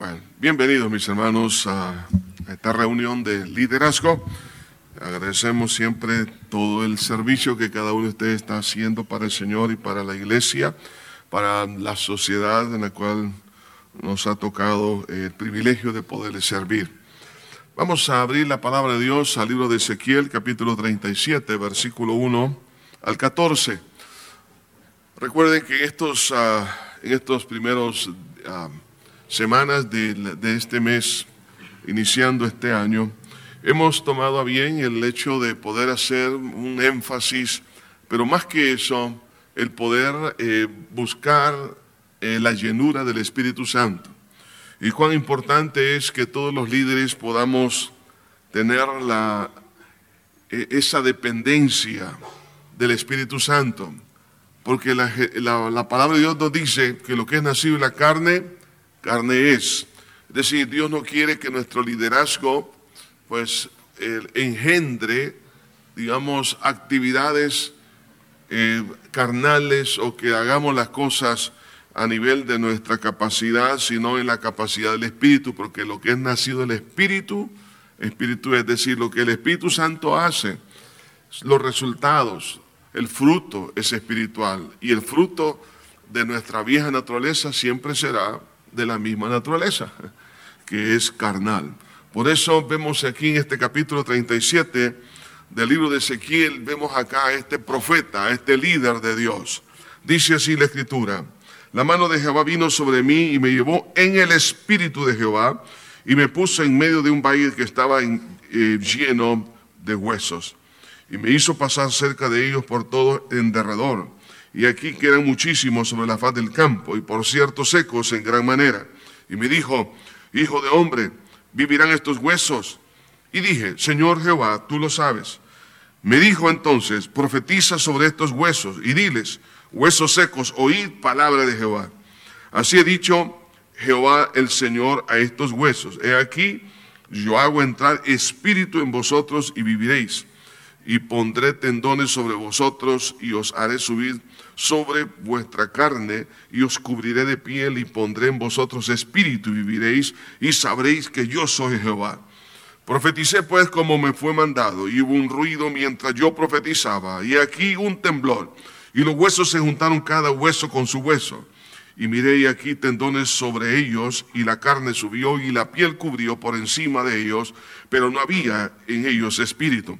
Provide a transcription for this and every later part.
Bueno, bienvenidos mis hermanos a esta reunión de liderazgo. Agradecemos siempre todo el servicio que cada uno de ustedes está haciendo para el Señor y para la iglesia, para la sociedad en la cual nos ha tocado el privilegio de poderles servir. Vamos a abrir la palabra de Dios al libro de Ezequiel, capítulo 37, versículo 1 al 14. Recuerden que en estos primeros semanas de este mes, iniciando este año, hemos tomado a bien el hecho de poder hacer un énfasis, pero más que eso, el poder buscar la llenura del Espíritu Santo. Y cuán importante es que todos los líderes podamos tener esa dependencia del Espíritu Santo, porque la palabra de Dios nos dice que lo que es nacido de la carne es. Es decir, Dios no quiere que nuestro liderazgo pues engendre, digamos, actividades carnales o que hagamos las cosas a nivel de nuestra capacidad, sino en la capacidad del Espíritu, porque lo que es nacido del Espíritu es decir, lo que el Espíritu Santo hace, los resultados, el fruto es espiritual, y el fruto de nuestra vieja naturaleza siempre será de la misma naturaleza, que es carnal. Por eso vemos aquí en este capítulo 37 del libro de Ezequiel, vemos acá a este profeta, a este líder de Dios. Dice así la Escritura: la mano de Jehová vino sobre mí y me llevó en el espíritu de Jehová y me puso en medio de un valle que estaba lleno de huesos. Y me hizo pasar cerca de ellos por todo en derredor. Y aquí quedan muchísimos sobre la faz del campo, y por cierto secos en gran manera. Y me dijo: hijo de hombre, ¿vivirán estos huesos? Y dije: Señor Jehová, tú lo sabes. Me dijo entonces: profetiza sobre estos huesos, y diles: huesos secos, oíd palabra de Jehová. Así he dicho Jehová el Señor a estos huesos: he aquí, yo hago entrar espíritu en vosotros y viviréis. Y pondré tendones sobre vosotros y os haré subir sobre vuestra carne y os cubriré de piel y pondré en vosotros espíritu y viviréis y sabréis que yo soy Jehová. Profeticé pues como me fue mandado y hubo un ruido mientras yo profetizaba y aquí un temblor y los huesos se juntaron cada hueso con su hueso. Y miré y aquí tendones sobre ellos y la carne subió y la piel cubrió por encima de ellos, pero no había en ellos espíritu.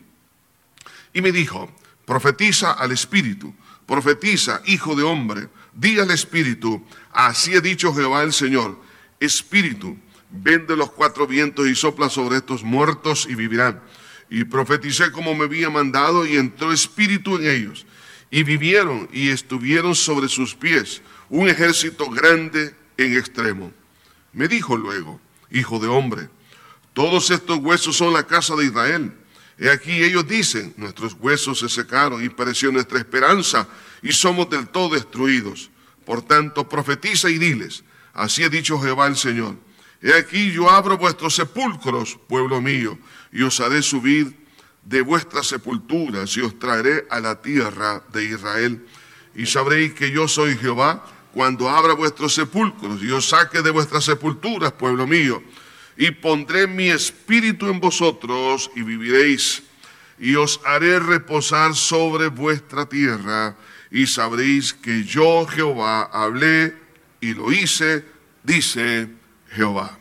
Y me dijo: profetiza al espíritu, profetiza, hijo de hombre, di al espíritu: así ha dicho Jehová el Señor, espíritu, ven de los cuatro vientos y sopla sobre estos muertos y vivirán. Y profeticé como me había mandado y entró espíritu en ellos. Y vivieron y estuvieron sobre sus pies un ejército grande en extremo. Me dijo luego: hijo de hombre, todos estos huesos son la casa de Israel. He aquí ellos dicen: nuestros huesos se secaron y pereció nuestra esperanza y somos del todo destruidos. Por tanto, profetiza y diles: así ha dicho Jehová el Señor. He aquí yo abro vuestros sepulcros, pueblo mío, y os haré subir de vuestras sepulturas y os traeré a la tierra de Israel. Y sabréis que yo soy Jehová cuando abra vuestros sepulcros y os saque de vuestras sepulturas, pueblo mío. Y pondré mi espíritu en vosotros y viviréis, y os haré reposar sobre vuestra tierra, y sabréis que yo Jehová hablé y lo hice, dice Jehová.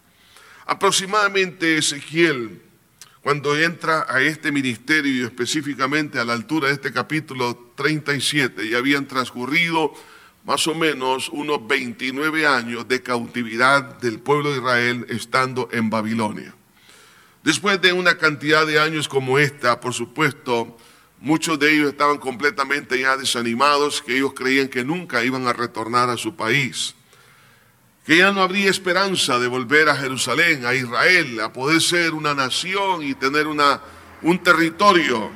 Aproximadamente Ezequiel, cuando entra a este ministerio y específicamente a la altura de este capítulo 37, ya habían transcurrido más o menos unos 29 años de cautividad del pueblo de Israel estando en Babilonia. Después de una cantidad de años como esta, por supuesto, muchos de ellos estaban completamente ya desanimados, que ellos creían que nunca iban a retornar a su país, que ya no habría esperanza de volver a Jerusalén, a Israel, a poder ser una nación y tener un territorio.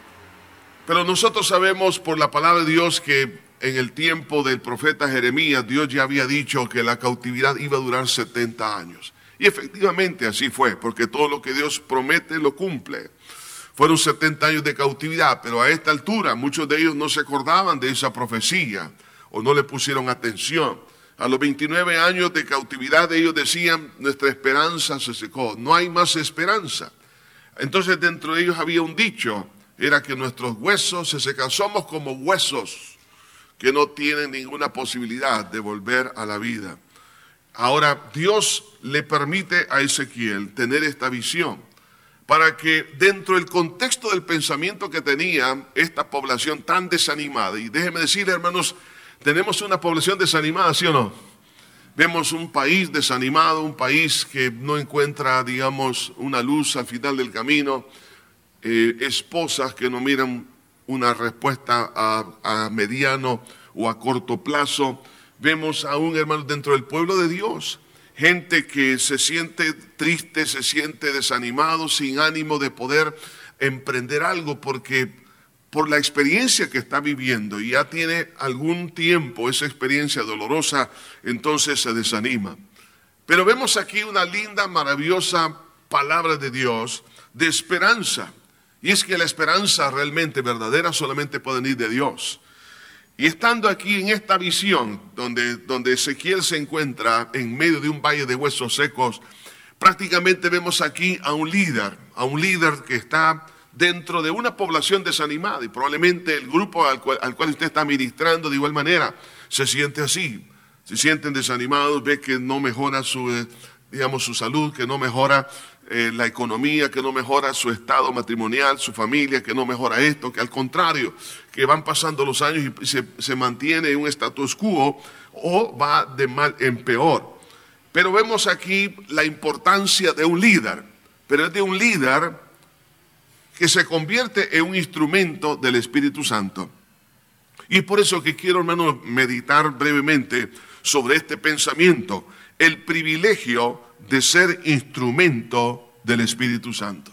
Pero nosotros sabemos por la palabra de Dios que en el tiempo del profeta Jeremías, Dios ya había dicho que la cautividad iba a durar 70 años. Y efectivamente así fue, porque todo lo que Dios promete lo cumple. Fueron 70 años de cautividad, pero a esta altura muchos de ellos no se acordaban de esa profecía o no le pusieron atención. A los 29 años de cautividad ellos decían, nuestra esperanza se secó, no hay más esperanza. Entonces dentro de ellos había un dicho, era que nuestros huesos se secan, somos como huesos que no tienen ninguna posibilidad de volver a la vida. Ahora Dios le permite a Ezequiel tener esta visión para que dentro del contexto del pensamiento que tenía esta población tan desanimada, y déjenme decirle, hermanos, tenemos una población desanimada, ¿sí o no? Vemos un país desanimado, un país que no encuentra, digamos, una luz al final del camino, esposas que no miran una respuesta a mediano o a corto plazo. Vemos aún, hermanos, dentro del pueblo de Dios, gente que se siente triste, se siente desanimado, sin ánimo de poder emprender algo porque por la experiencia que está viviendo y ya tiene algún tiempo esa experiencia dolorosa, entonces se desanima. Pero vemos aquí una linda, maravillosa palabra de Dios de esperanza. Y es que la esperanza realmente verdadera solamente puede venir de Dios. Y estando aquí en esta visión, donde Ezequiel se encuentra en medio de un valle de huesos secos, prácticamente vemos aquí a un líder que está dentro de una población desanimada, y probablemente el grupo al cual usted está ministrando de igual manera se siente así, se sienten desanimados, ve que no mejora su salud, que no mejora la economía, que no mejora su estado matrimonial, su familia, que no mejora esto, que al contrario, que van pasando los años y se mantiene en un status quo o va de mal en peor. Pero vemos aquí la importancia de un líder, pero es de un líder que se convierte en un instrumento del Espíritu Santo. Y es por eso que quiero, hermanos, meditar brevemente sobre este pensamiento, el privilegio de ser instrumento del Espíritu Santo.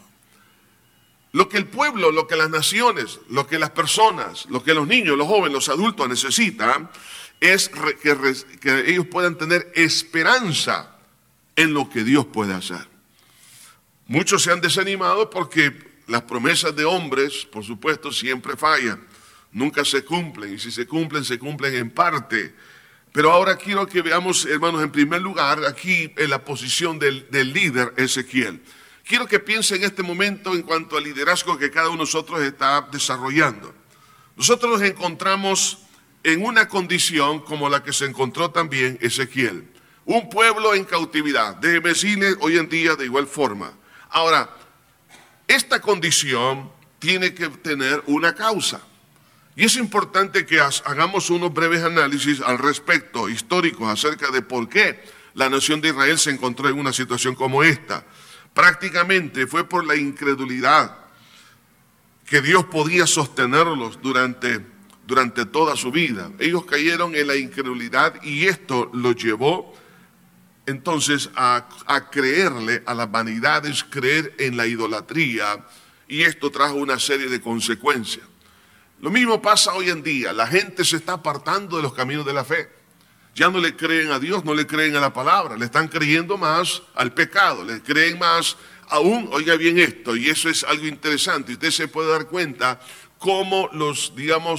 Lo que el pueblo, lo que las naciones, lo que las personas, lo que los niños, los jóvenes, los adultos necesitan es que ellos puedan tener esperanza en lo que Dios puede hacer. Muchos se han desanimado porque las promesas de hombres, por supuesto, siempre fallan, nunca se cumplen, y si se cumplen en parte. Pero ahora quiero que veamos, hermanos, en primer lugar, aquí en la posición del líder Ezequiel. Quiero que piense en este momento en cuanto al liderazgo que cada uno de nosotros está desarrollando. Nosotros nos encontramos en una condición como la que se encontró también Ezequiel. Un pueblo en cautividad. Déjeme decirle hoy en día de igual forma. Ahora, esta condición tiene que tener una causa. Y es importante que hagamos unos breves análisis al respecto, históricos, acerca de por qué la nación de Israel se encontró en una situación como esta. Prácticamente fue por la incredulidad que Dios podía sostenerlos durante toda su vida. Ellos cayeron en la incredulidad y esto los llevó entonces a creerle a las vanidades, creer en la idolatría, y esto trajo una serie de consecuencias. Lo mismo pasa hoy en día, la gente se está apartando de los caminos de la fe. Ya no le creen a Dios, no le creen a la palabra, le están creyendo más al pecado, le creen más aún, oiga bien esto, y eso es algo interesante, usted se puede dar cuenta cómo los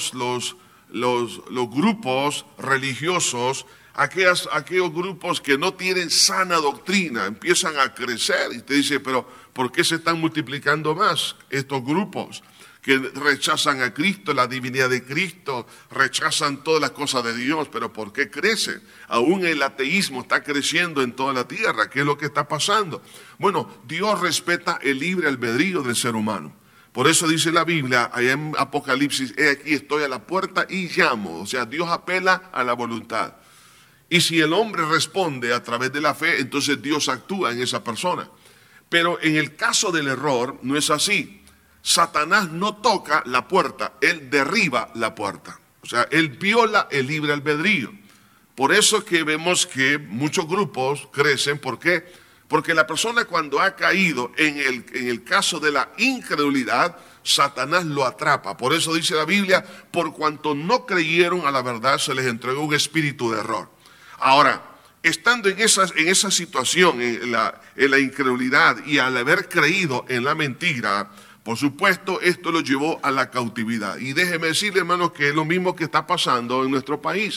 grupos religiosos, aquellos grupos que no tienen sana doctrina, empiezan a crecer, y usted dice, pero ¿por qué se están multiplicando más estos grupos? Que rechazan a Cristo, la divinidad de Cristo, rechazan todas las cosas de Dios, pero ¿por qué crecen? Aún el ateísmo está creciendo en toda la tierra. ¿Qué es lo que está pasando? Bueno, Dios respeta el libre albedrío del ser humano. Por eso dice la Biblia, allá en Apocalipsis, he aquí estoy a la puerta y llamo. O sea, Dios apela a la voluntad. Y si el hombre responde a través de la fe, entonces Dios actúa en esa persona. Pero en el caso del error, no es así. Satanás no toca la puerta, él derriba la puerta. O sea, él viola el libre albedrío. Por eso es que vemos que muchos grupos crecen. ¿Por qué? Porque la persona cuando ha caído en el caso de la incredulidad, Satanás lo atrapa. Por eso dice la Biblia, por cuanto no creyeron a la verdad, se les entregó un espíritu de error. Ahora, estando en esa situación, en la incredulidad y al haber creído en la mentira, por supuesto, esto lo llevó a la cautividad. Y déjeme decirle, hermanos, que es lo mismo que está pasando en nuestro país.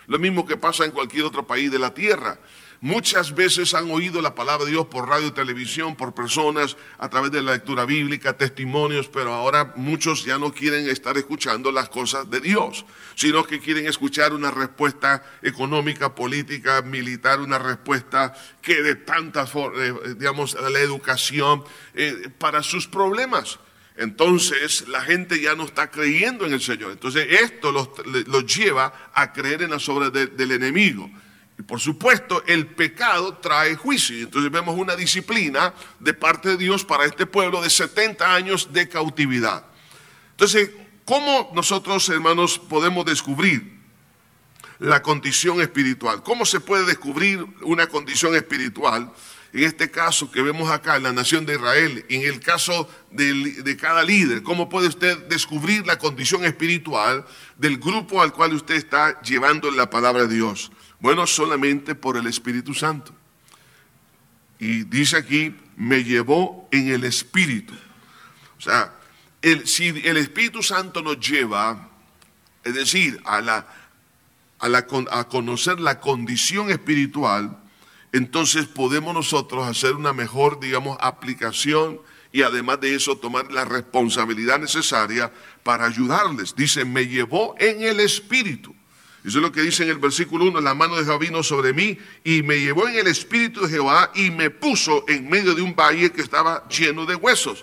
Lo mismo que pasa en cualquier otro país de la tierra. Muchas veces han oído la palabra de Dios por radio y televisión, por personas, a través de la lectura bíblica, testimonios, pero ahora muchos ya no quieren estar escuchando las cosas de Dios, sino que quieren escuchar una respuesta económica, política, militar, una respuesta que de tantas formas, digamos, la educación para sus problemas. Entonces la gente ya no está creyendo en el Señor. Entonces esto los lleva a creer en las obras del enemigo. Y por supuesto el pecado trae juicio. Entonces vemos una disciplina de parte de Dios para este pueblo de 70 años de cautividad. Entonces, ¿cómo nosotros, hermanos, podemos descubrir la condición espiritual? ¿Cómo se puede descubrir una condición espiritual? En este caso que vemos acá en la nación de Israel, en el caso de cada líder, ¿cómo puede usted descubrir la condición espiritual del grupo al cual usted está llevando la palabra de Dios? Bueno, solamente por el Espíritu Santo. Y dice aquí, me llevó en el Espíritu. O sea, si el Espíritu Santo nos lleva, es decir, a conocer la condición espiritual, entonces podemos nosotros hacer una mejor, digamos, aplicación y además de eso tomar la responsabilidad necesaria para ayudarles. Dice, me llevó en el Espíritu. Eso es lo que dice en el versículo 1, la mano de Jehová vino sobre mí y me llevó en el Espíritu de Jehová y me puso en medio de un valle que estaba lleno de huesos.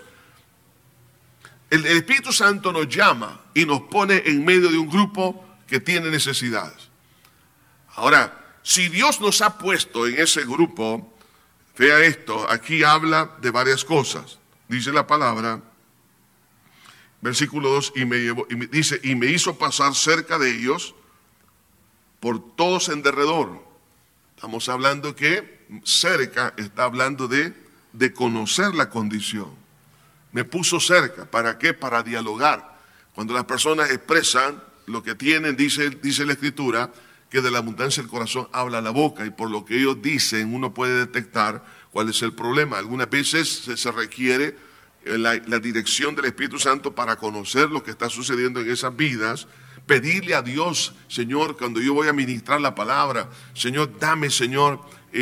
El Espíritu Santo nos llama y nos pone en medio de un grupo que tiene necesidades. Ahora, si Dios nos ha puesto en ese grupo, vea esto, aquí habla de varias cosas. Dice la palabra, versículo 2, dice, y me hizo pasar cerca de ellos por todos en derredor. Estamos hablando que cerca está hablando de conocer la condición. Me puso cerca, ¿para qué? Para dialogar. Cuando las personas expresan lo que tienen, dice la Escritura, que de la abundancia del corazón habla la boca, y por lo que ellos dicen uno puede detectar cuál es el problema. Algunas veces se requiere la dirección del Espíritu Santo para conocer lo que está sucediendo en esas vidas. Pedirle a Dios, Señor, cuando yo voy a ministrar la palabra, Señor, dame, Señor,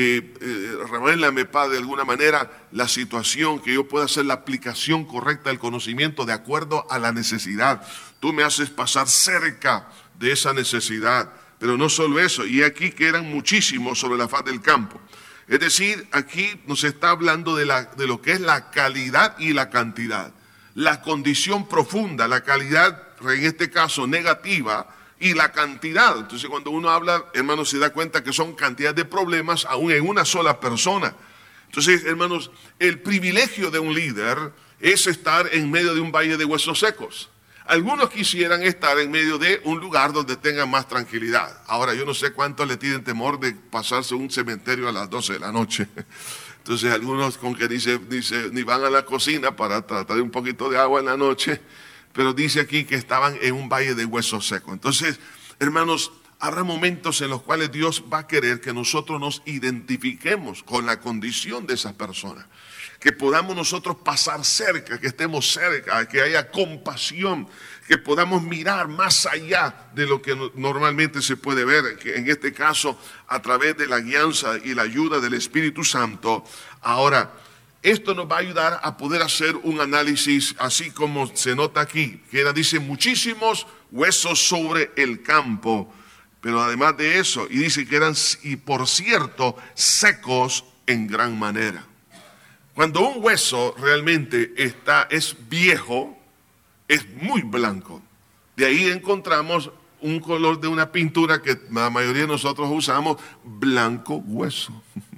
revélame, Padre, de alguna manera la situación, que yo pueda hacer la aplicación correcta del conocimiento de acuerdo a la necesidad. Tú me haces pasar cerca de esa necesidad. Pero no solo eso, y aquí que eran muchísimos sobre la faz del campo. Es decir, aquí nos está hablando de lo que es la calidad y la cantidad. La condición profunda, la calidad, en este caso negativa, y la cantidad. Entonces cuando uno habla, hermanos, se da cuenta que son cantidad de problemas aún en una sola persona. Entonces, hermanos, el privilegio de un líder es estar en medio de un valle de huesos secos. Algunos quisieran estar en medio de un lugar donde tengan más tranquilidad. Ahora, yo no sé cuántos le tienen temor de pasarse un cementerio a las 12 de la noche. Entonces, algunos con que dice, ni van a la cocina para tratar de un poquito de agua en la noche, pero dice aquí que estaban en un valle de huesos secos. Entonces, hermanos, habrá momentos en los cuales Dios va a querer que nosotros nos identifiquemos con la condición de esas personas. Que podamos nosotros pasar cerca, que estemos cerca, que haya compasión, que podamos mirar más allá de lo que normalmente se puede ver, que en este caso a través de la guianza y la ayuda del Espíritu Santo. Ahora, esto nos va a ayudar a poder hacer un análisis, así como se nota aquí, que dice muchísimos huesos sobre el campo, pero además de eso, y dice que eran, y por cierto, secos en gran manera. Cuando un hueso realmente es viejo, es muy blanco. De ahí encontramos un color de una pintura que la mayoría de nosotros usamos, blanco hueso.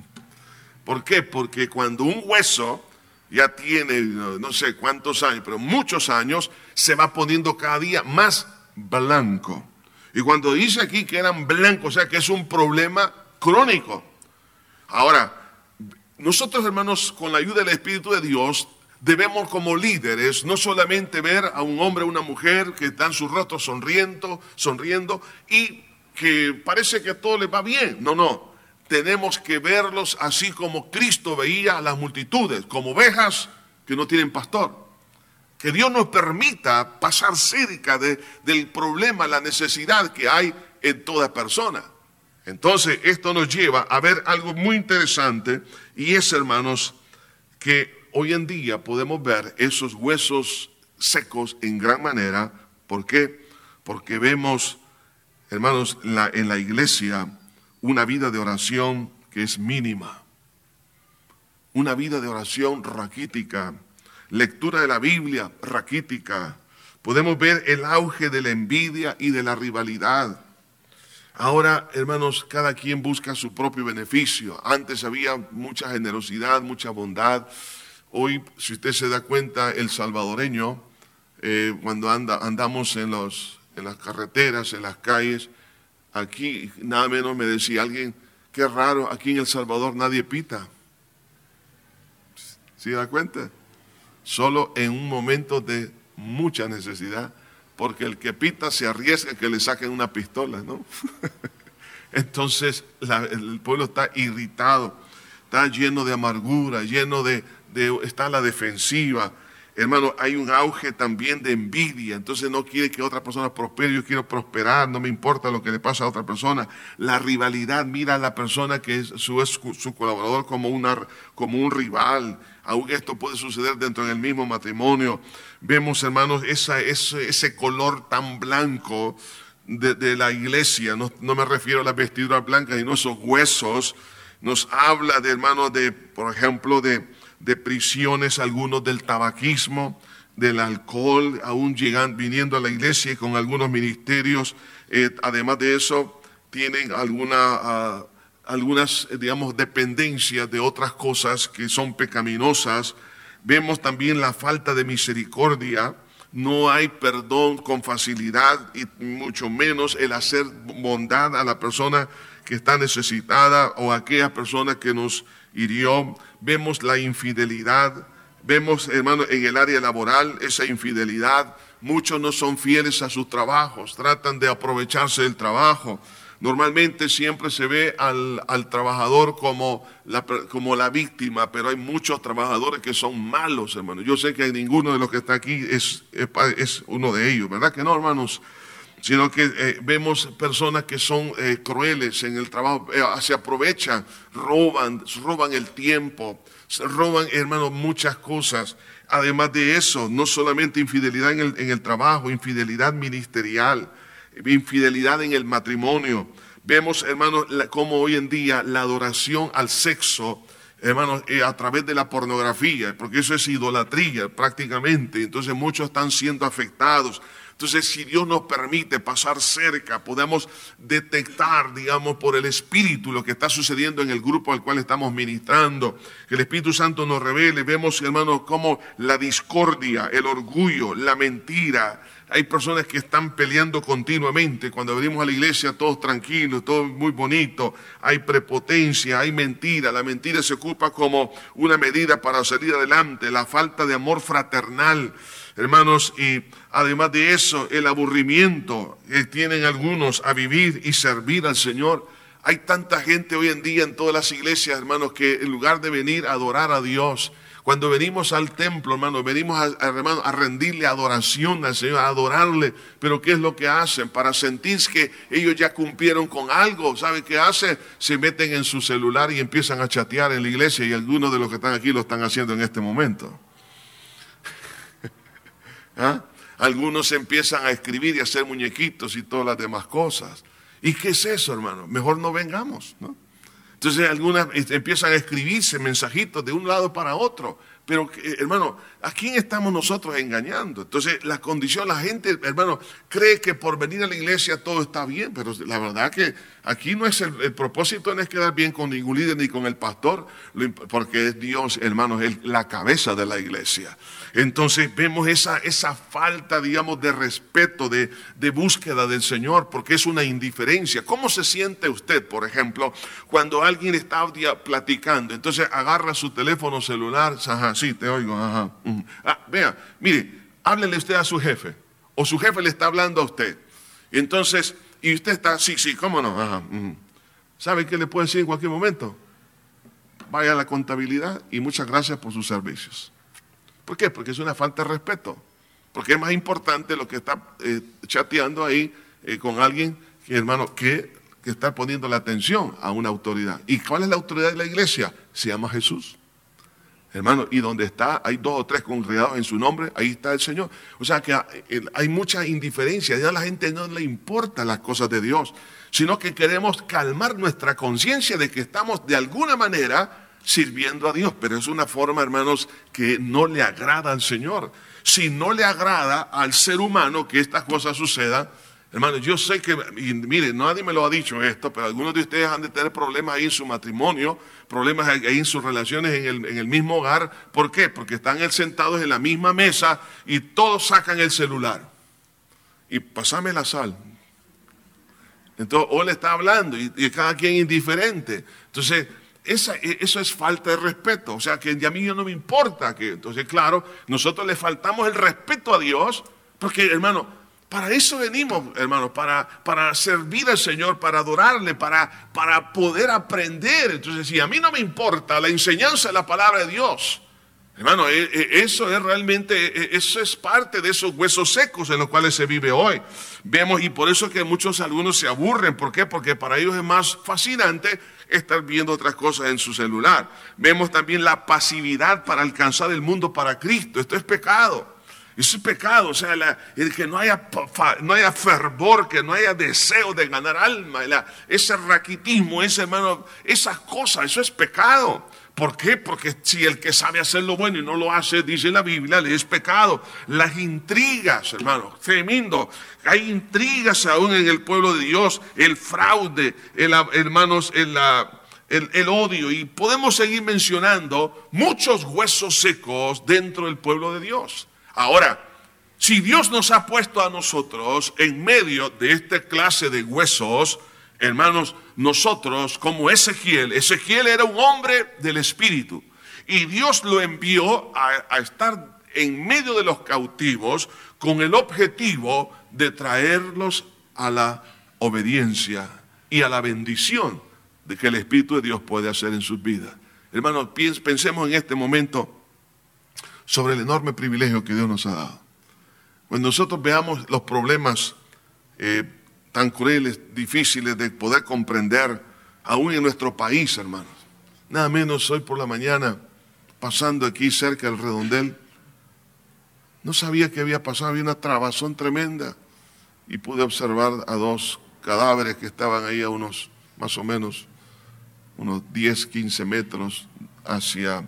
¿Por qué? Porque cuando un hueso ya tiene no sé cuántos años, pero muchos años, se va poniendo cada día más blanco. Y cuando dice aquí que eran blancos, o sea que es un problema crónico. Ahora, nosotros, hermanos, con la ayuda del Espíritu de Dios, debemos como líderes no solamente ver a un hombre o una mujer que están sus rostros sonriendo y que parece que todo les va bien. No. Tenemos que verlos así como Cristo veía a las multitudes, como ovejas que no tienen pastor. Que Dios nos permita pasar cerca del problema, la necesidad que hay en toda persona. Entonces, esto nos lleva a ver algo muy interesante, y es, hermanos, que hoy en día podemos ver esos huesos secos en gran manera. ¿Por qué? Porque vemos, hermanos, en la iglesia una vida de oración que es mínima, una vida de oración raquítica, lectura de la Biblia raquítica. Podemos ver el auge de la envidia y de la rivalidad. Ahora, hermanos, cada quien busca su propio beneficio. Antes había mucha generosidad, mucha bondad. Hoy, si usted se da cuenta, el salvadoreño, cuando andamos en las carreteras, en las calles, aquí nada menos me decía alguien, qué raro, aquí en El Salvador nadie pita. ¿Sí se da cuenta? Solo en un momento de mucha necesidad, porque el que pita se arriesga a que le saquen una pistola, ¿no? Entonces el pueblo está irritado, está lleno de amargura, está a la defensiva. Hermano, hay un auge también de envidia, entonces no quiere que otra persona prospere, yo quiero prosperar, no me importa lo que le pasa a otra persona. La rivalidad, mira a la persona que es su colaborador como un rival. Aún esto puede suceder dentro del mismo matrimonio. Vemos, hermanos, ese color tan blanco de la iglesia. No me refiero a las vestiduras blancas, sino esos huesos. Nos habla de, hermanos, por ejemplo, de prisiones, algunos del tabaquismo, del alcohol, aún viniendo a la iglesia y con algunos ministerios. Además de eso, tienen algunas, digamos, dependencias de otras cosas que son pecaminosas. Vemos también la falta de misericordia. No hay perdón con facilidad y mucho menos el hacer bondad a la persona que está necesitada o a aquella persona que nos hirió. Vemos la infidelidad. Vemos, hermano, en el área laboral esa infidelidad. Muchos no son fieles a sus trabajos, tratan de aprovecharse del trabajo. Normalmente siempre se ve al trabajador como la víctima, pero hay muchos trabajadores que son malos, hermano. Yo sé que ninguno de los que está aquí es uno de ellos, ¿verdad que no, hermanos? Sino que vemos personas que son crueles en el trabajo, se aprovechan, roban el tiempo, roban, hermano, muchas cosas. Además de eso, no solamente infidelidad en el trabajo, infidelidad ministerial, infidelidad en el matrimonio. Vemos, hermanos, cómo hoy en día la adoración al sexo, hermanos, a través de la pornografía, porque eso es idolatría prácticamente. Entonces muchos están siendo afectados. Entonces, si Dios nos permite pasar cerca, podemos detectar, digamos, por el Espíritu lo que está sucediendo en el grupo al cual estamos ministrando. Que el Espíritu Santo nos revele. Vemos, hermanos, cómo la discordia, el orgullo, la mentira. Hay personas que están peleando continuamente. Cuando venimos a la iglesia, todos tranquilos, todo muy bonito. Hay prepotencia, hay mentira. La mentira se ocupa como una medida para salir adelante. La falta de amor fraternal, hermanos, y además de eso, el aburrimiento que tienen algunos a vivir y servir al Señor. Hay tanta gente hoy en día en todas las iglesias, hermanos, que en lugar de venir a adorar a Dios, cuando venimos al templo, hermanos, venimos a rendirle adoración al Señor, a adorarle. Pero ¿qué es lo que hacen? Para sentir que ellos ya cumplieron con algo, ¿saben qué hacen? Se meten en su celular y empiezan a chatear en la iglesia, y algunos de los que están aquí lo están haciendo en este momento. ¿Ah? Algunos empiezan a escribir y a hacer muñequitos y todas las demás cosas. ¿Y qué es eso, hermano? Mejor no vengamos, ¿no? Entonces algunas empiezan a escribirse mensajitos de un lado para otro. Pero, hermano, ¿a quién estamos nosotros engañando? Entonces la gente, hermano, cree que por venir a la iglesia todo está bien. Pero la verdad que aquí no es el propósito no es quedar bien con ningún líder ni con el pastor. Porque es Dios, hermanos, la cabeza de la iglesia. Entonces vemos esa falta, digamos, de respeto, de búsqueda del Señor, porque es una indiferencia. ¿Cómo se siente usted, por ejemplo, cuando alguien está platicando? Entonces agarra su teléfono celular, ajá, sí, te oigo, ajá. Vea, mire, háblele usted a su jefe, o su jefe le está hablando a usted. Entonces, y usted está, sí, cómo no, ajá. ¿Sabe qué le puede decir en cualquier momento? Vaya a la contabilidad y muchas gracias por sus servicios. ¿Por qué? Porque es una falta de respeto. Porque es más importante lo que está chateando ahí con alguien, que, hermano, que que estar poniendo la atención a una autoridad. ¿Y cuál es la autoridad de la iglesia? Se llama Jesús. Hermano, y donde está, hay 2 o 3 congregados en su nombre, ahí está el Señor. O sea que hay mucha indiferencia, ya a la gente no le importan las cosas de Dios, sino que queremos calmar nuestra conciencia de que estamos de alguna manera sirviendo a Dios. Pero es una forma, hermanos, que no le agrada al Señor. Si no le agrada al ser humano que estas cosas sucedan, hermano, yo sé que, y mire, nadie me lo ha dicho esto, pero algunos de ustedes han de tener problemas ahí en su matrimonio, problemas ahí en sus relaciones en el mismo hogar. ¿Por qué? Porque están sentados en la misma mesa y todos sacan el celular. Y pasame la sal. Entonces, o le está hablando y cada quien indiferente. Entonces, eso es falta de respeto. O sea, que a mí no me importa. Entonces, claro, nosotros le faltamos el respeto a Dios, porque, hermano, para eso venimos, hermanos, para servir al Señor, para adorarle, para poder aprender. Entonces, si a mí no me importa la enseñanza de la palabra de Dios, hermano, eso es realmente, eso es parte de esos huesos secos en los cuales se vive hoy. Vemos, y por eso es que algunos se aburren. ¿Por qué? Porque para ellos es más fascinante estar viendo otras cosas en su celular. Vemos también la pasividad para alcanzar el mundo para Cristo. Esto es pecado. Eso es pecado, o sea, el que no haya fervor, que no haya deseo de ganar alma, ese raquitismo, hermano, esas cosas, eso es pecado. ¿Por qué? Porque si el que sabe hacer lo bueno y no lo hace, dice la Biblia, le es pecado. Las intrigas, hermano, tremendo. Hay intrigas aún en el pueblo de Dios, el fraude, hermanos, el odio, y podemos seguir mencionando muchos huesos secos dentro del pueblo de Dios. Ahora, si Dios nos ha puesto a nosotros en medio de esta clase de huesos, hermanos, nosotros como Ezequiel era un hombre del Espíritu, y Dios lo envió a estar en medio de los cautivos con el objetivo de traerlos a la obediencia y a la bendición de que el Espíritu de Dios puede hacer en sus vidas. Hermanos, pensemos en este momento sobre el enorme privilegio que Dios nos ha dado. Cuando nosotros veamos los problemas tan crueles, difíciles de poder comprender, aún en nuestro país, hermanos. Nada menos hoy por la mañana, pasando aquí cerca del Redondel, no sabía qué había pasado, había una trabazón tremenda, y pude observar a 2 cadáveres que estaban ahí a más o menos, unos 10, 15 metros hacia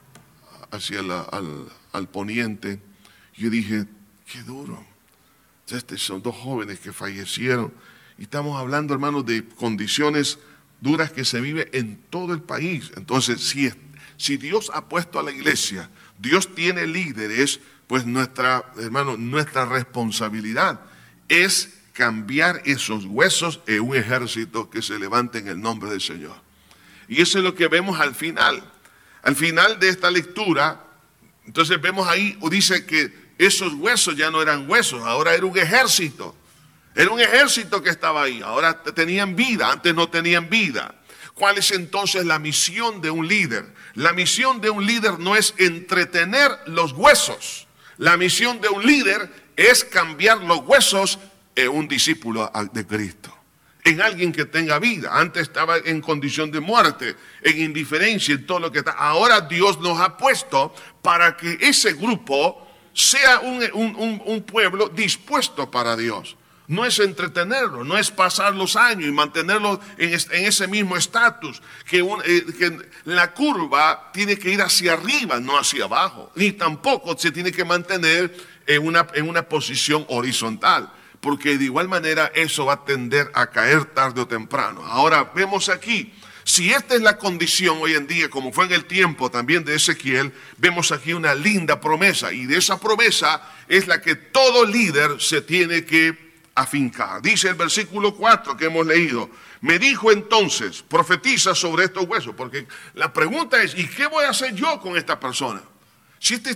al poniente. Yo dije, qué duro. Estos son 2 jóvenes que fallecieron. Y estamos hablando, hermanos, de condiciones duras que se viven en todo el país. Entonces, si Dios ha puesto a la iglesia, Dios tiene líderes, pues nuestra responsabilidad es cambiar esos huesos en un ejército que se levante en el nombre del Señor. Y eso es lo que vemos al final. Al final de esta lectura, entonces vemos ahí, dice que esos huesos ya no eran huesos, ahora era un ejército. Era un ejército que estaba ahí, ahora tenían vida, antes no tenían vida. ¿Cuál es entonces la misión de un líder? La misión de un líder no es entretener los huesos. La misión de un líder es cambiar los huesos en un discípulo de Cristo, en alguien que tenga vida. Antes estaba en condición de muerte, en indiferencia, en todo lo que está. Ahora Dios nos ha puesto para que ese grupo sea un pueblo dispuesto para Dios. No es entretenerlo, no es pasar los años y mantenerlo en ese mismo estatus, que la curva tiene que ir hacia arriba, no hacia abajo, ni tampoco se tiene que mantener en una posición horizontal, porque de igual manera eso va a tender a caer tarde o temprano. Ahora vemos aquí, si esta es la condición hoy en día, como fue en el tiempo también de Ezequiel, vemos aquí una linda promesa, y de esa promesa es la que todo líder se tiene que afincar. Dice el versículo 4 que hemos leído: me dijo entonces, profetiza sobre estos huesos, porque la pregunta es, ¿y qué voy a hacer yo con esta persona? Si este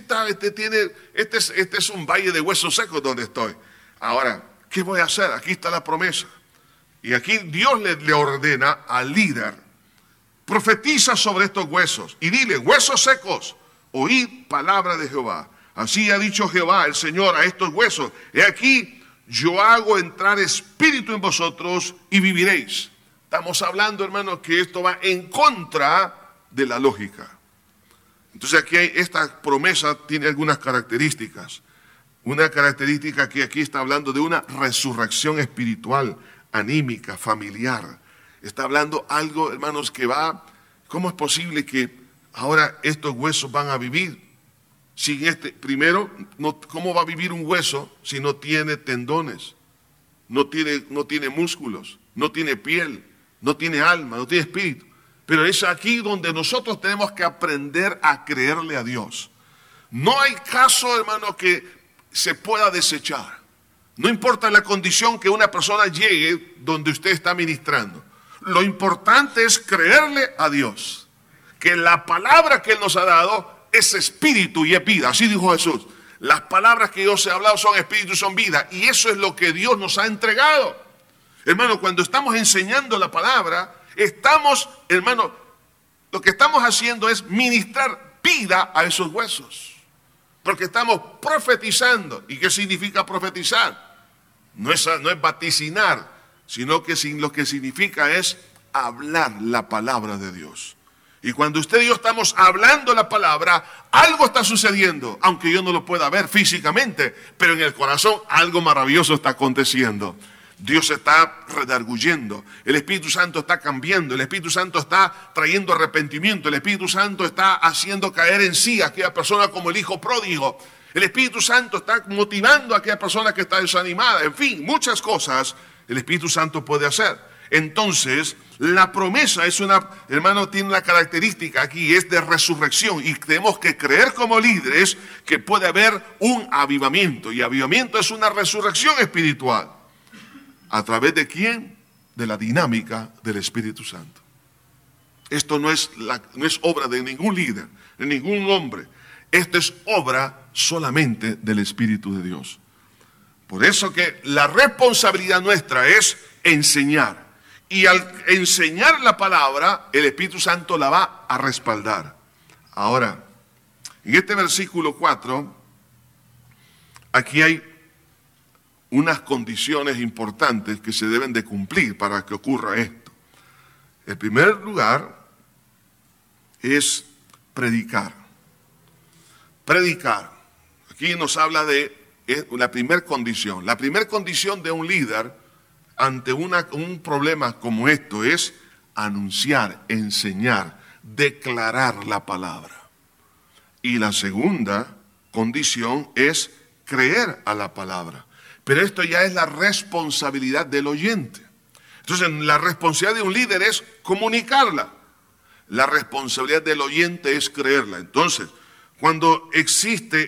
es un valle de huesos secos donde estoy. Ahora, ¿qué voy a hacer? Aquí está la promesa. Y aquí Dios le ordena al líder: profetiza sobre estos huesos y dile, huesos secos, oíd palabra de Jehová. Así ha dicho Jehová, el Señor, a estos huesos: he aquí, yo hago entrar espíritu en vosotros y viviréis. Estamos hablando, hermanos, que esto va en contra de la lógica. Entonces aquí esta promesa tiene algunas características. Una característica que aquí está hablando de una resurrección espiritual, anímica, familiar. Está hablando algo, hermanos, que va... ¿Cómo es posible que ahora estos huesos van a vivir? Primero, ¿cómo va a vivir un hueso si no tiene tendones? No tiene músculos, no tiene piel, no tiene alma, no tiene espíritu. Pero es aquí donde nosotros tenemos que aprender a creerle a Dios. No hay caso, hermano, que se pueda desechar. No importa la condición que una persona llegue donde usted está ministrando. Lo importante es creerle a Dios. Que la palabra que Él nos ha dado es espíritu y es vida. Así dijo Jesús. Las palabras que yo os he hablado son espíritu y son vida. Y eso es lo que Dios nos ha entregado. Hermano, cuando estamos enseñando la palabra, hermano, lo que estamos haciendo es ministrar vida a esos huesos. Porque estamos profetizando. ¿Y qué significa profetizar? No es vaticinar, sino que lo que significa es hablar la palabra de Dios. Y cuando usted y yo estamos hablando la palabra, algo está sucediendo, aunque yo no lo pueda ver físicamente, pero en el corazón algo maravilloso está aconteciendo. Dios está redarguyendo, el Espíritu Santo está cambiando, el Espíritu Santo está trayendo arrepentimiento, el Espíritu Santo está haciendo caer en sí a aquella persona como el hijo pródigo. El Espíritu Santo está motivando a aquella persona que está desanimada. En fin, muchas cosas el Espíritu Santo puede hacer. Entonces, la promesa hermano, tiene una característica aquí, es de resurrección. Y tenemos que creer como líderes que puede haber un avivamiento. Y avivamiento es una resurrección espiritual. ¿A través de quién? De la dinámica del Espíritu Santo. Esto no es obra de ningún líder, de ningún hombre. Esto es obra solamente del Espíritu de Dios. Por eso que la responsabilidad nuestra es enseñar. Y al enseñar la palabra, el Espíritu Santo la va a respaldar. Ahora, en este versículo 4, aquí hay unas condiciones importantes que se deben de cumplir para que ocurra esto. En primer lugar, es predicar. Predicar. Aquí nos habla de la primera condición. La primera condición de un líder ante un problema como esto es anunciar, enseñar, declarar la palabra. Y la segunda condición es creer a la palabra. Pero esto ya es la responsabilidad del oyente. Entonces, la responsabilidad de un líder es comunicarla. La responsabilidad del oyente es creerla. Entonces, cuando existe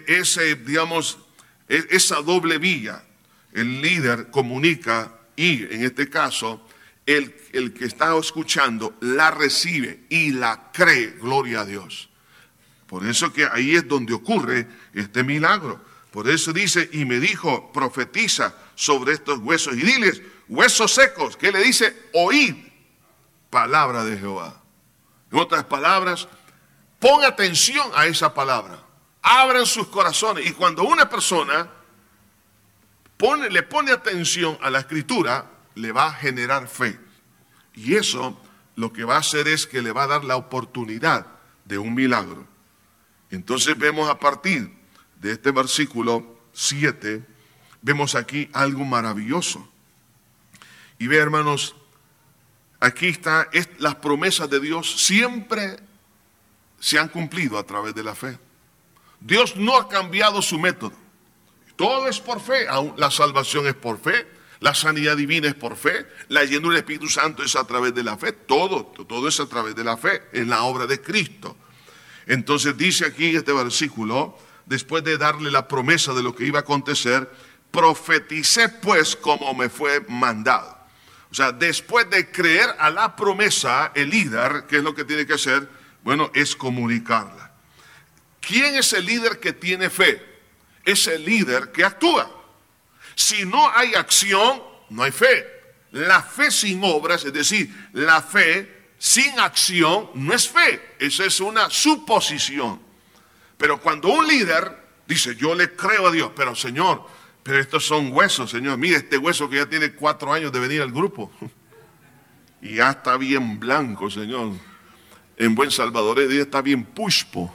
esa doble vía, el líder comunica y, en este caso, el que está escuchando la recibe y la cree, gloria a Dios. Por eso que ahí es donde ocurre este milagro. Por eso dice, y me dijo, profetiza sobre estos huesos y diles, huesos secos, ¿qué le dice? Oíd palabra de Jehová. En otras palabras, pon atención a esa palabra. Abran sus corazones. Y cuando una persona le pone atención a la escritura, le va a generar fe. Y eso lo que va a hacer es que le va a dar la oportunidad de un milagro. Entonces vemos a partir de este versículo 7, vemos aquí algo maravilloso. Y ve, hermanos, aquí está, las promesas de Dios siempre se han cumplido a través de la fe. Dios no ha cambiado su método. Todo es por fe. La salvación es por fe, la sanidad divina es por fe, la llenura del Espíritu Santo es a través de la fe. Todo es a través de la fe, en la obra de Cristo. Entonces dice aquí este versículo, después de darle la promesa de lo que iba a acontecer, profeticé pues como me fue mandado. O sea, después de creer a la promesa, el líder, ¿qué es lo que tiene que hacer? Bueno, es comunicarla. ¿Quién es el líder que tiene fe? Es el líder que actúa. Si no hay acción, no hay fe. La fe sin obras, es decir, la fe sin acción no es fe. Esa es una suposición. Pero cuando un líder dice, yo le creo a Dios, pero Señor, pero estos son huesos, Señor. Mire este hueso que ya tiene 4 años de venir al grupo. y ya está bien blanco, Señor. En buen salvadoreño está bien pushpo.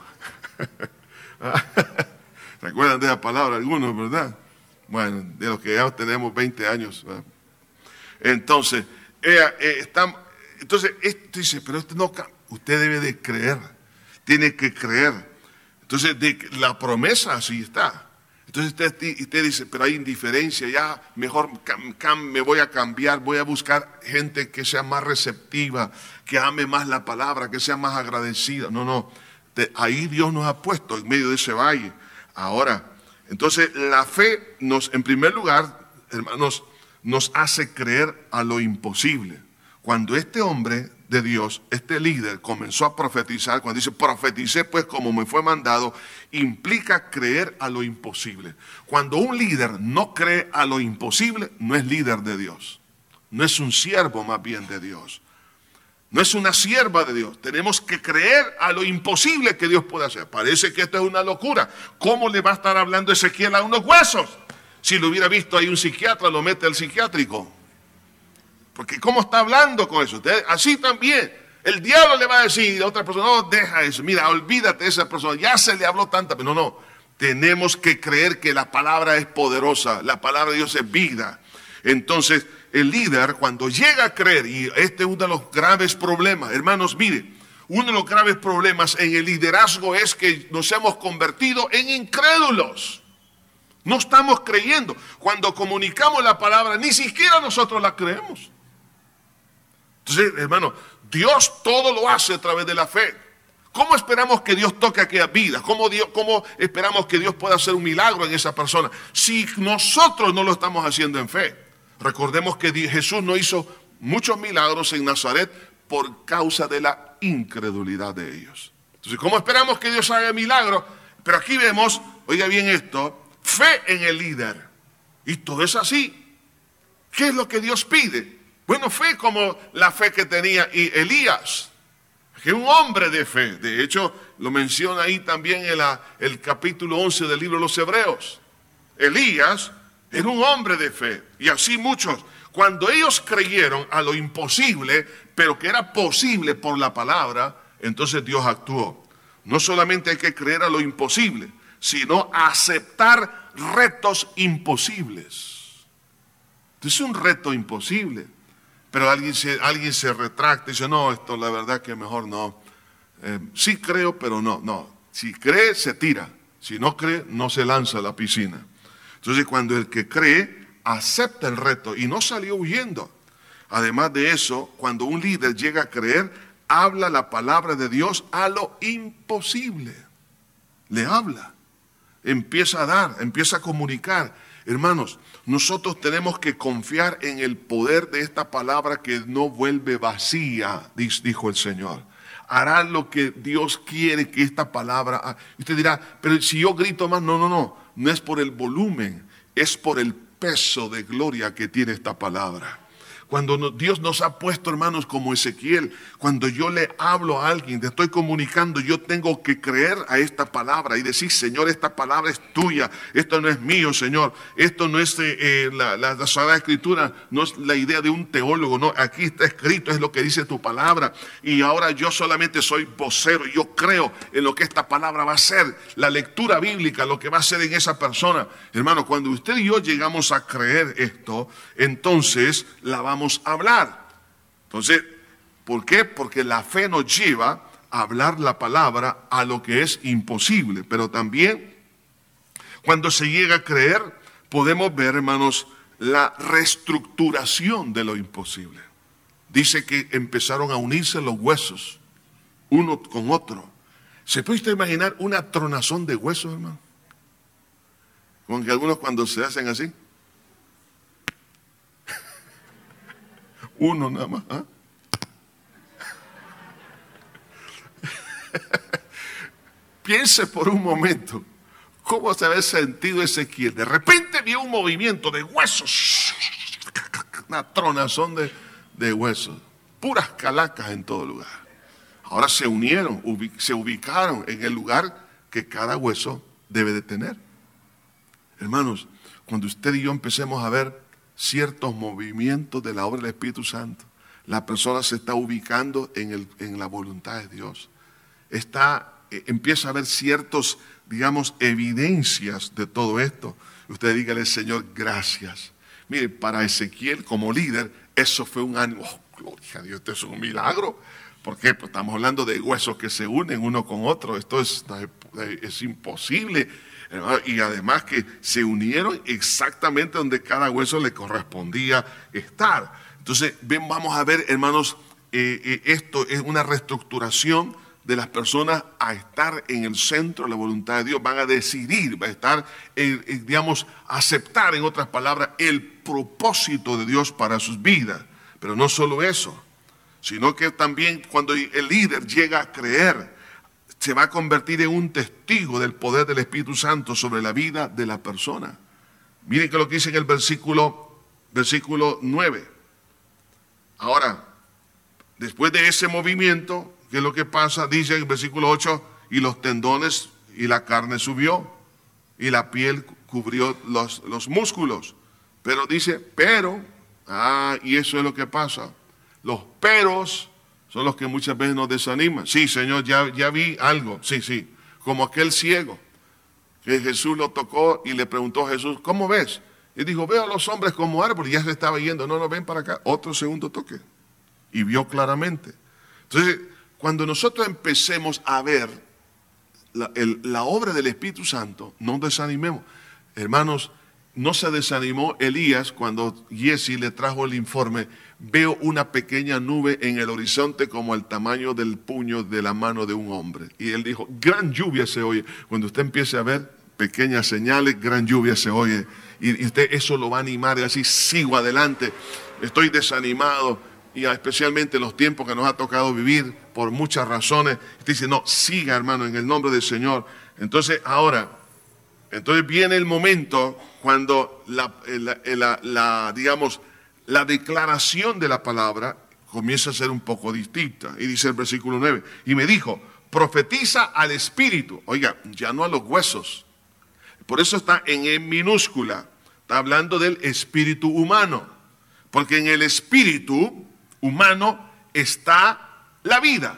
¿Se acuerdan de esa palabra algunos, verdad? Bueno, de los que ya tenemos 20 años, ¿verdad? Entonces, esto dice, pero esto no, usted debe de creer, tiene que creer. Entonces, la promesa así está. Entonces usted dice, pero hay indiferencia, ya mejor me voy a cambiar, voy a buscar gente que sea más receptiva, que ame más la palabra, que sea más agradecida. No, ahí Dios nos ha puesto en medio de ese valle. Ahora, entonces la fe en primer lugar, hermanos, nos hace creer a lo imposible. Cuando este hombre de Dios, este líder, comenzó a profetizar, cuando dice profeticé pues como me fue mandado, implica creer a lo imposible. Cuando un líder no cree a lo imposible, no es líder de Dios. No es un siervo más bien de Dios. No es una sierva de Dios. Tenemos que creer a lo imposible que Dios puede hacer. Parece que esto es una locura. ¿Cómo le va a estar hablando Ezequiel a unos huesos? Si lo hubiera visto ahí un psiquiatra, lo mete al psiquiátrico. Porque ¿cómo está hablando con eso? Así también, el diablo le va a decir a otra persona, no, deja eso, mira, olvídate de esa persona, ya se le habló tanta, pero no, tenemos que creer que la palabra es poderosa, la palabra de Dios es vida. Entonces, el líder cuando llega a creer, y este es uno de los graves problemas, hermanos, mire, uno de los graves problemas en el liderazgo es que nos hemos convertido en incrédulos. No estamos creyendo. Cuando comunicamos la palabra, ni siquiera nosotros la creemos. Entonces, hermano, Dios todo lo hace a través de la fe. ¿Cómo esperamos que Dios toque aquella vida? ¿Cómo esperamos que Dios pueda hacer un milagro en esa persona? Si nosotros no lo estamos haciendo en fe. Recordemos que Jesús no hizo muchos milagros en Nazaret por causa de la incredulidad de ellos. Entonces, ¿cómo esperamos que Dios haga milagros? Pero aquí vemos, oiga bien esto, fe en el líder. Y todo es así. ¿Qué es lo que Dios pide? Bueno, fe como la fe que tenía Elías, que es un hombre de fe. De hecho, lo menciona ahí también en el capítulo 11 del libro de los Hebreos. Elías era un hombre de fe, y así muchos. Cuando ellos creyeron a lo imposible, pero que era posible por la palabra, entonces Dios actuó. No solamente hay que creer a lo imposible, sino aceptar retos imposibles. Entonces es un reto imposible. Pero alguien se retracta y dice, no, esto la verdad que mejor no. Sí creo, pero no. Si cree, se tira. Si no cree, no se lanza a la piscina. Entonces cuando el que cree, acepta el reto y no salió huyendo. Además de eso, cuando un líder llega a creer, habla la palabra de Dios a lo imposible. Le habla. Empieza a dar, empieza a comunicar. Hermanos, nosotros tenemos que confiar en el poder de esta palabra que no vuelve vacía, dijo el Señor. Hará lo que Dios quiere que esta palabra haga. Usted dirá, pero si yo grito más, no es por el volumen, es por el peso de gloria que tiene esta palabra. Cuando Dios nos ha puesto, hermanos, como Ezequiel, cuando yo le hablo a alguien, te estoy comunicando, yo tengo que creer a esta palabra y decir, Señor, esta palabra es tuya, esto no es mío, Señor, esto no es la Sagrada Escritura, no es la idea de un teólogo, no, aquí está escrito, es lo que dice tu palabra, y ahora yo solamente soy vocero, yo creo en lo que esta palabra va a ser, la lectura bíblica, lo que va a ser en esa persona. Hermano, cuando usted y yo llegamos a creer esto, entonces la vamos a hablar. Entonces, ¿por qué? Porque la fe nos lleva a hablar la palabra a lo que es imposible, pero también cuando se llega a creer podemos ver, hermanos, la reestructuración de lo imposible. Dice que empezaron a unirse los huesos uno con otro. ¿Se puede usted imaginar una tronazón de huesos, hermano? Como que algunos cuando se hacen así, uno nada más. ¿Ah? Piense por un momento cómo se había sentido Ezequiel. De repente vio un movimiento de huesos, una tronazón de huesos, puras calacas en todo lugar. Ahora se unieron, se ubicaron en el lugar que cada hueso debe de tener. Hermanos, cuando usted y yo empecemos a ver ciertos movimientos de la obra del Espíritu Santo, La persona se está ubicando en la voluntad de Dios. Empieza a haber ciertos, digamos, evidencias de todo esto. Usted dígale, Señor, gracias. Mire, para Ezequiel como líder, eso fue un ánimo. Oh, gloria a Dios, esto es un milagro. ¿Por qué? Pues estamos hablando de huesos que se unen uno con otro. Esto es imposible. Y además que se unieron exactamente donde cada hueso le correspondía estar. Entonces, vamos a ver, hermanos, esto es una reestructuración de las personas a estar en el centro de la voluntad de Dios. Van a decidir, van a estar, digamos, aceptar, en otras palabras, el propósito de Dios para sus vidas. Pero no solo eso, sino que también cuando el líder llega a creer, se va a convertir en un testigo del poder del Espíritu Santo sobre la vida de la persona. Miren que lo que dice en el versículo 9. Ahora, después de ese movimiento, ¿qué es lo que pasa? Dice en el versículo 8, y los tendones y la carne subió, y la piel cubrió los músculos. Pero dice, y eso es lo que pasa. Los peros son los que muchas veces nos desaniman. Sí, Señor, ya vi algo. Sí, como aquel ciego, que Jesús lo tocó y le preguntó a Jesús, ¿cómo ves? Y dijo, veo a los hombres como árboles, y ya se estaba yendo. No, ven para acá. Otro segundo toque. Y vio claramente. Entonces, cuando nosotros empecemos a ver la obra del Espíritu Santo, no desanimemos. Hermanos, no se desanimó Elías cuando Giezi le trajo el informe. Veo una pequeña nube en el horizonte como el tamaño del puño de la mano de un hombre. Y él dijo, gran lluvia se oye. Cuando usted empiece a ver pequeñas señales, gran lluvia se oye. Y usted eso lo va a animar y así sigo adelante. Estoy desanimado, y especialmente en los tiempos que nos ha tocado vivir por muchas razones. Usted dice, no, siga, hermano, en el nombre del Señor. Entonces viene el momento cuando digamos, la declaración de la palabra comienza a ser un poco distinta. Y dice el versículo 9, y me dijo, profetiza al espíritu. Oiga, ya no a los huesos. Por eso está en minúscula. Está hablando del espíritu humano. Porque en el espíritu humano está la vida.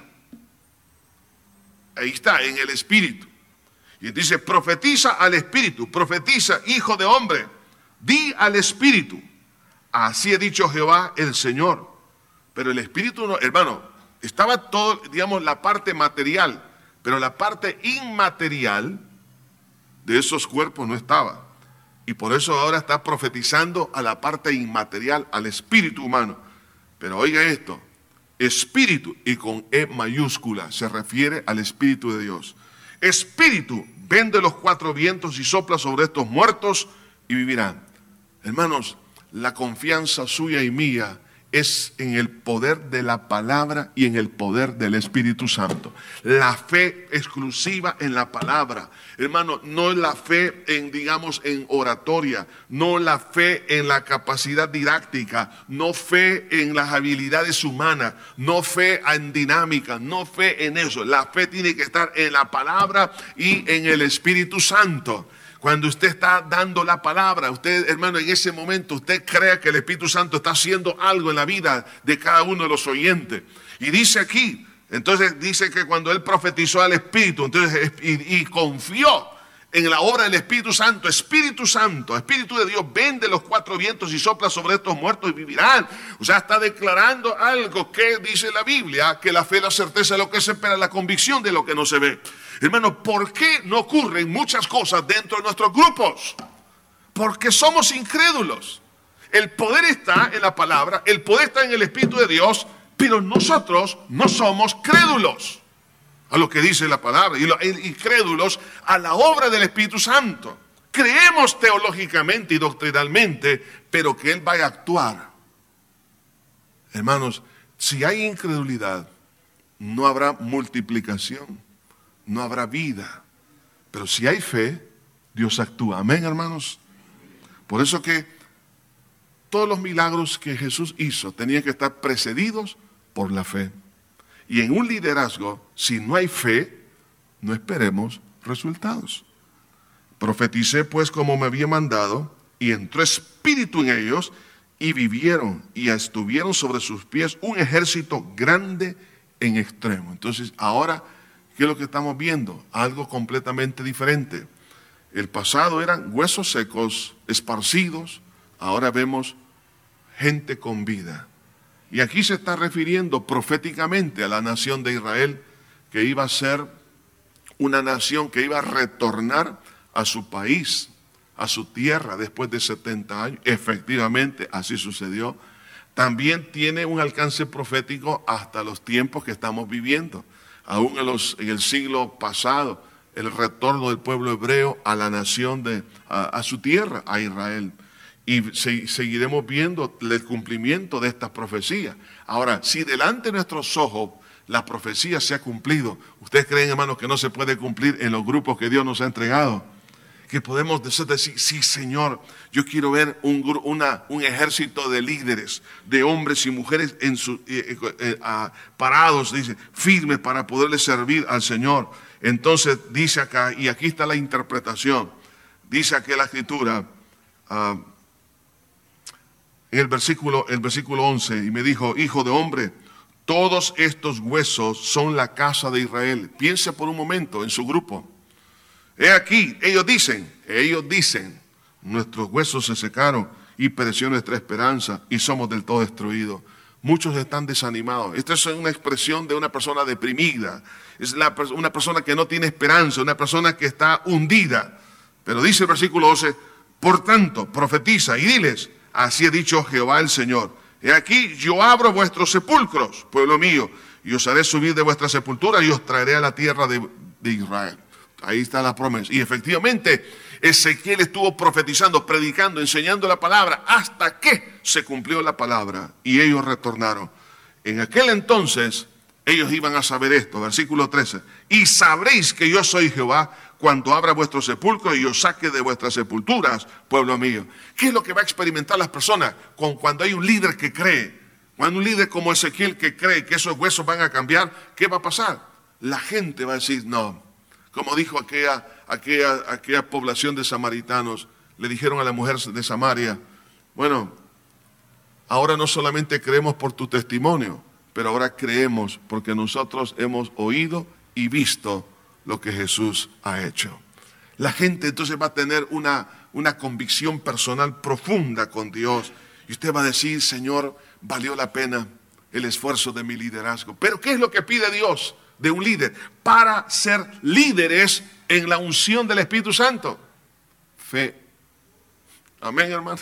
Ahí está, en el espíritu. Y dice, profetiza al espíritu, profetiza, hijo de hombre, di al espíritu. Así ha dicho Jehová el Señor. Pero el espíritu no, hermano, estaba todo, digamos, la parte material, pero la parte inmaterial de esos cuerpos no estaba. Y por eso ahora está profetizando a la parte inmaterial, al espíritu humano. Pero oiga esto, espíritu, y con E mayúscula, se refiere al espíritu de Dios. Espíritu, ven de los cuatro vientos y sopla sobre estos muertos y vivirán. Hermanos, la confianza suya y mía es en el poder de la palabra y en el poder del Espíritu Santo. La fe exclusiva en la palabra. Hermano, no es la fe en, digamos, en oratoria, no la fe en la capacidad didáctica, no fe en las habilidades humanas, no fe en dinámica, no fe en eso. La fe tiene que estar en la palabra y en el Espíritu Santo. Cuando usted está dando la palabra, usted, hermano, en ese momento usted cree que el Espíritu Santo está haciendo algo en la vida de cada uno de los oyentes. Y dice aquí, entonces dice que cuando él profetizó al Espíritu, entonces y confió en la obra del Espíritu Santo, Espíritu de Dios, ven de los cuatro vientos y sopla sobre estos muertos y vivirán. O sea, está declarando algo que dice la Biblia, que la fe es la certeza de lo que se espera, la convicción de lo que no se ve. Hermano, ¿por qué no ocurren muchas cosas dentro de nuestros grupos? Porque somos incrédulos. El poder está en la palabra, el poder está en el Espíritu de Dios, pero nosotros no somos crédulos a lo que dice la palabra y crédulos a la obra del Espíritu Santo. Creemos teológicamente y doctrinalmente, pero que Él vaya a actuar. Hermanos, si hay incredulidad, no habrá multiplicación, no habrá vida. Pero si hay fe, Dios actúa. Amén, hermanos. Por eso que todos los milagros que Jesús hizo tenían que estar precedidos por la fe. Y en un liderazgo, si no hay fe, no esperemos resultados. Profeticé pues como me había mandado, y entró espíritu en ellos, y vivieron y estuvieron sobre sus pies un ejército grande en extremo. Entonces, ahora, ¿qué es lo que estamos viendo? Algo completamente diferente. El pasado eran huesos secos, esparcidos, ahora vemos gente con vida. Y aquí se está refiriendo proféticamente a la nación de Israel, que iba a ser una nación que iba a retornar a su país, a su tierra después de 70 años. Efectivamente, así sucedió. También tiene un alcance profético hasta los tiempos que estamos viviendo. Aún en el siglo pasado, el retorno del pueblo hebreo a la nación, a su tierra, a Israel. Y seguiremos viendo el cumplimiento de estas profecías. Ahora, si delante de nuestros ojos la profecía se ha cumplido, ¿ustedes creen, hermanos, que no se puede cumplir en los grupos que Dios nos ha entregado? Que podemos decir, sí, Señor, yo quiero ver un ejército de líderes, de hombres y mujeres parados, dice, firmes para poderle servir al Señor. Entonces dice acá, y aquí está la interpretación, dice aquí la Escritura, en el versículo 11, y me dijo, hijo de hombre, todos estos huesos son la casa de Israel. Piense por un momento en su grupo. He aquí, ellos dicen, nuestros huesos se secaron y pereció nuestra esperanza y somos del todo destruidos. Muchos están desanimados. Esta es una expresión de una persona deprimida. Es una persona que no tiene esperanza, una persona que está hundida. Pero dice el versículo 12, por tanto, profetiza y diles, así ha dicho Jehová el Señor. He aquí, yo abro vuestros sepulcros, pueblo mío, y os haré subir de vuestra sepultura y os traeré a la tierra de Israel. Ahí está la promesa. Y efectivamente, Ezequiel estuvo profetizando, predicando, enseñando la palabra, hasta que se cumplió la palabra y ellos retornaron. En aquel entonces, ellos iban a saber esto, versículo 13. Y sabréis que yo soy Jehová cuando abra vuestros sepulcros y os saque de vuestras sepulturas, pueblo mío. ¿Qué es lo que va a experimentar las personas cuando hay un líder que cree? Cuando un líder como Ezequiel que cree que esos huesos van a cambiar, ¿qué va a pasar? La gente va a decir, no. Como dijo aquella población de samaritanos, le dijeron a la mujer de Samaria, bueno, ahora no solamente creemos por tu testimonio, pero ahora creemos porque nosotros hemos oído y visto lo que Jesús ha hecho. La gente entonces va a tener una convicción personal profunda con Dios. Y usted va a decir, Señor, valió la pena el esfuerzo de mi liderazgo. Pero ¿qué es lo que pide Dios de un líder? Para ser líderes en la unción del Espíritu Santo. Fe. Amén, hermano.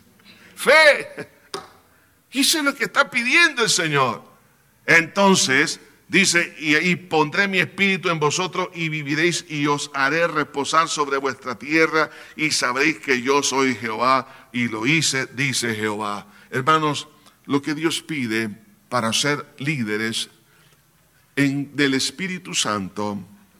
Fe. Y eso es lo que está pidiendo el Señor. Entonces, dice, y pondré mi espíritu en vosotros y viviréis y os haré reposar sobre vuestra tierra y sabréis que yo soy Jehová y lo hice, dice Jehová. Hermanos, lo que Dios pide para ser líderes del Espíritu Santo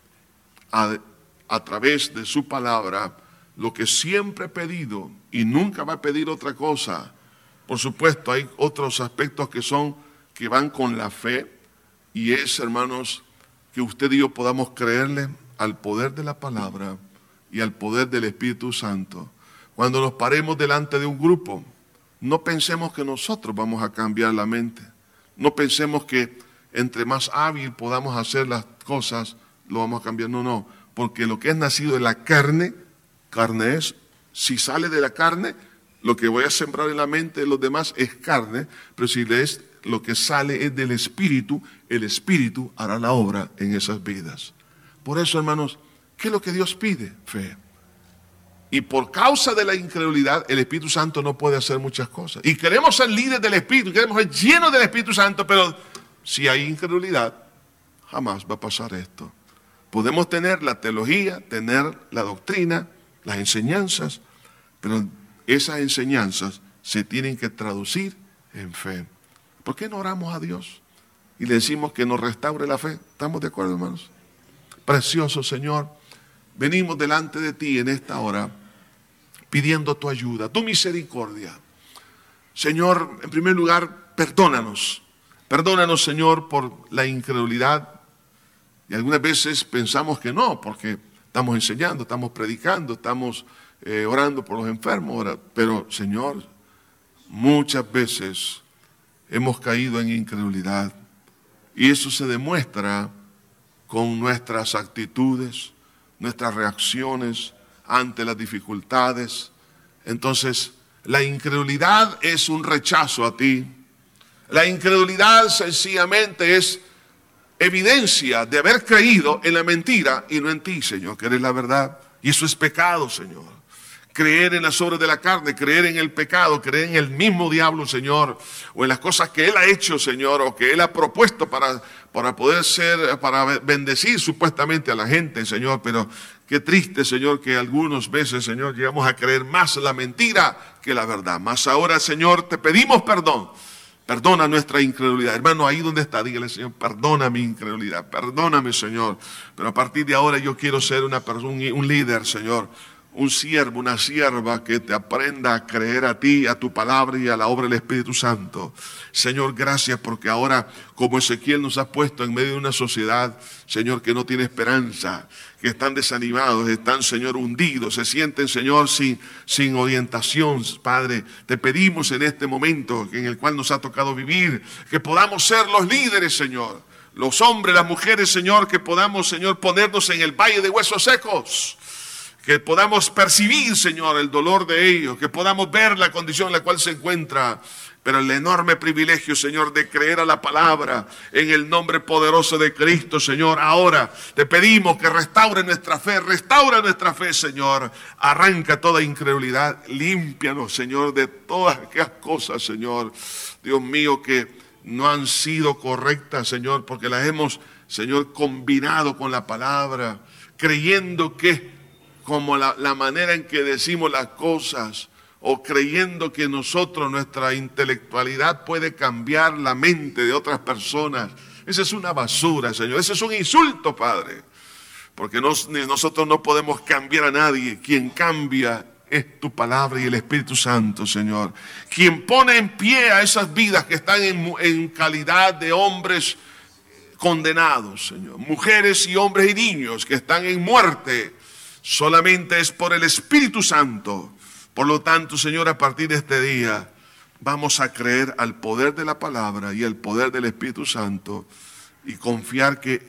a través de su palabra, lo que siempre he pedido y nunca va a pedir otra cosa. Por supuesto, hay otros aspectos que van con la fe, y es, hermanos, que usted y yo podamos creerle al poder de la palabra y al poder del Espíritu Santo. Cuando nos paremos delante de un grupo, no pensemos que nosotros vamos a cambiar la mente. No pensemos que entre más hábil podamos hacer las cosas, lo vamos a cambiar. No, porque lo que es nacido de la carne es, si sale de la carne, lo que voy a sembrar en la mente de los demás es carne, pero si lo que sale es del Espíritu, el Espíritu hará la obra en esas vidas. Por eso, hermanos, ¿qué es lo que Dios pide? Fe. Y por causa de la incredulidad, el Espíritu Santo no puede hacer muchas cosas. Y queremos ser líderes del Espíritu, queremos ser llenos del Espíritu Santo, pero si hay incredulidad, jamás va a pasar esto. Podemos tener la teología, tener la doctrina, las enseñanzas, pero esas enseñanzas se tienen que traducir en fe. ¿Por qué no oramos a Dios y le decimos que nos restaure la fe? ¿Estamos de acuerdo, hermanos? Precioso Señor, venimos delante de ti en esta hora pidiendo tu ayuda, tu misericordia. Señor, en primer lugar, perdónanos. Perdónanos, Señor, por la incredulidad. Y algunas veces pensamos que no, porque estamos enseñando, estamos predicando, estamos orando por los enfermos. Pero, Señor, muchas veces hemos caído en incredulidad. Y eso se demuestra con nuestras actitudes, nuestras reacciones ante las dificultades. Entonces, la incredulidad es un rechazo a ti. La incredulidad sencillamente es evidencia de haber creído en la mentira y no en ti, Señor, que eres la verdad. Y eso es pecado, Señor. Creer en las obras de la carne, creer en el pecado, creer en el mismo diablo, Señor, o en las cosas que Él ha hecho, Señor, o que Él ha propuesto para poder ser, para bendecir supuestamente a la gente, Señor. Pero qué triste, Señor, que algunas veces, Señor, llegamos a creer más la mentira que la verdad. Más ahora, Señor, te pedimos perdón. Perdona nuestra incredulidad. Hermano, ahí donde está, dígale, Señor, perdona mi incredulidad, perdóname, Señor. Pero a partir de ahora yo quiero ser una persona, un líder, Señor. Un siervo, una sierva que te aprenda a creer a ti, a tu palabra y a la obra del Espíritu Santo. Señor, gracias porque ahora, como Ezequiel nos ha puesto en medio de una sociedad, Señor, que no tiene esperanza, que están desanimados, están, Señor, hundidos, se sienten, Señor, sin orientación, Padre. Te pedimos en este momento en el cual nos ha tocado vivir, que podamos ser los líderes, Señor. Los hombres, las mujeres, Señor, que podamos, Señor, ponernos en el valle de huesos secos. Que podamos percibir, Señor, el dolor de ellos, que podamos ver la condición en la cual se encuentra, pero el enorme privilegio, Señor, de creer a la palabra en el nombre poderoso de Cristo, Señor. Ahora te pedimos que restaura nuestra fe, Señor. Arranca toda incredulidad, límpianos, Señor, de todas aquellas cosas, Señor, Dios mío, que no han sido correctas, Señor, porque las hemos, Señor, combinado con la palabra, creyendo que como la manera en que decimos las cosas, o creyendo que nosotros, nuestra intelectualidad puede cambiar la mente de otras personas. Esa es una basura, Señor. Ese es un insulto, Padre. Porque nosotros no podemos cambiar a nadie. Quien cambia es tu palabra y el Espíritu Santo, Señor. Quien pone en pie a esas vidas que están en calidad de hombres condenados, Señor. Mujeres y hombres y niños que están en muerte. Solamente es por el Espíritu Santo. Por lo tanto, Señor, a partir de este día vamos a creer al poder de la palabra y al poder del Espíritu Santo y confiar que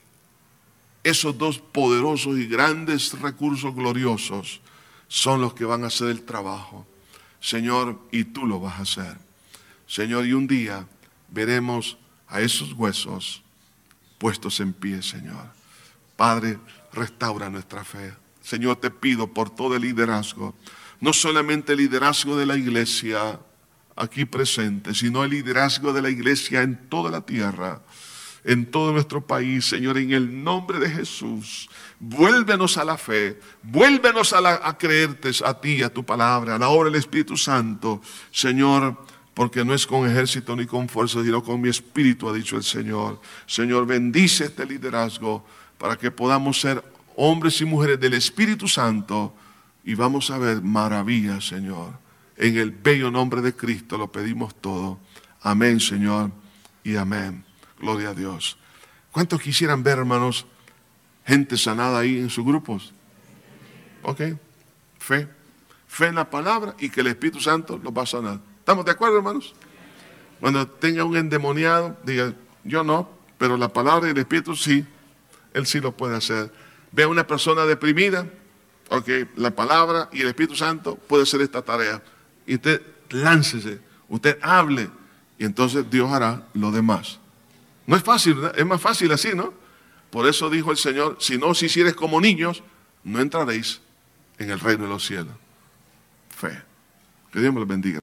esos dos poderosos y grandes recursos gloriosos son los que van a hacer el trabajo. Señor, y tú lo vas a hacer. Señor, y un día veremos a esos huesos puestos en pie, Señor. Padre, restaura nuestra fe. Señor, te pido por todo el liderazgo, no solamente el liderazgo de la iglesia aquí presente, sino el liderazgo de la iglesia en toda la tierra, en todo nuestro país, Señor, en el nombre de Jesús. Vuélvenos a la fe, vuélvenos a creerte a ti, a tu palabra, a la obra del Espíritu Santo, Señor, porque no es con ejército ni con fuerza, sino con mi espíritu, ha dicho el Señor. Señor, bendice este liderazgo para que podamos ser hombres y mujeres del Espíritu Santo y vamos a ver maravillas, Señor. En el bello nombre de Cristo lo pedimos todo. Amén, Señor, y amén. Gloria a Dios. ¿Cuántos quisieran ver, hermanos, gente sanada ahí en sus grupos? Ok, fe. Fe en la palabra y que el Espíritu Santo los va a sanar. ¿Estamos de acuerdo, hermanos? Cuando tenga un endemoniado, diga, yo no, pero la palabra y el Espíritu sí. Él sí lo puede hacer. Ve a una persona deprimida, ok, la palabra y el Espíritu Santo puede hacer esta tarea. Y usted láncese, usted hable, y entonces Dios hará lo demás. No es fácil, ¿verdad? Es más fácil así, ¿no? Por eso dijo el Señor, si no os hicieres como niños, no entraréis en el reino de los cielos. Fe. Que Dios me los bendiga.